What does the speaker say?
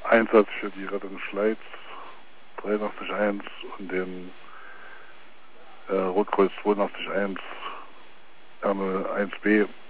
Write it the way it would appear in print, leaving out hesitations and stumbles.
Einsatz für die Rettung Schleiz 83-1 und den Rotkreuz 82-1 Ärmel 1b